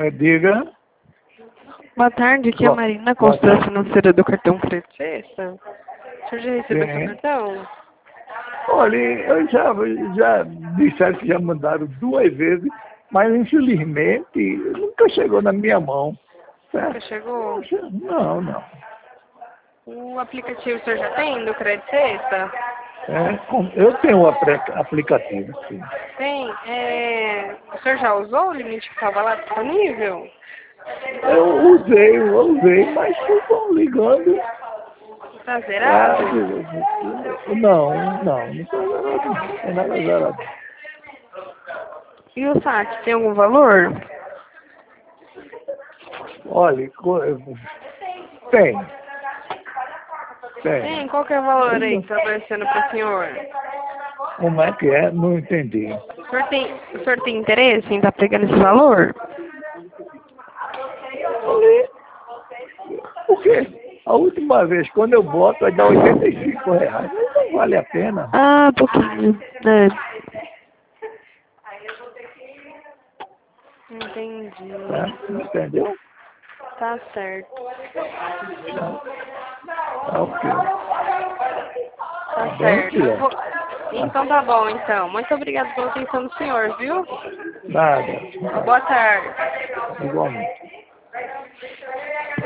Diga. Boa tarde, aqui é a Marina, consultora financeira do cartão Crédito Sexta. O senhor já recebeu seu cartão? Olha, eu já disseram que já mandaram 2 vezes, mas infelizmente nunca chegou na minha mão. Nunca chegou? Não. O aplicativo o senhor já tem do Crédito Sexta? Eu tenho um aplicativo, sim. Tem. O senhor já usou o limite que estava lá disponível? Eu usei, mas ficam ligando. Está zerado? Não está zerado, não tem nada zerado. E o saque tem algum valor? Olha, tem. Tem, qual que é o valor aí que está aparecendo para o senhor? Como é que é? Não entendi. O senhor tem interesse em estar pegando esse valor? Porque a última vez, quando eu boto, vai dar R$ 85. Não vale a pena. Ah, pouquinho. Entendi. Entendeu? Tá certo. Ok. Tá certo. Então tá bom, então. Muito obrigada pela atenção do senhor, viu? Nada. Boa tarde. Igualmente.